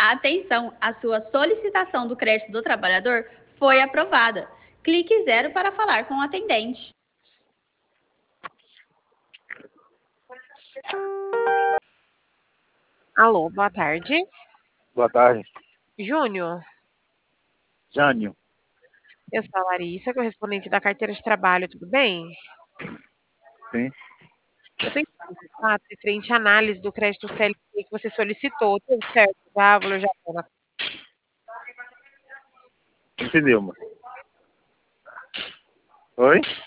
Atenção, a sua solicitação do crédito do trabalhador foi aprovada. Clique 0 para falar com o atendente. Alô, boa tarde. Boa tarde. Júnior, Jânio. eu sou a Larissa, correspondente da carteira de trabalho, tudo bem? Sim. Eu tenho um contato referente à análise do crédito CLT que você solicitou, tudo certo? Já, o valor já foi na... Entendeu, mano? Oi?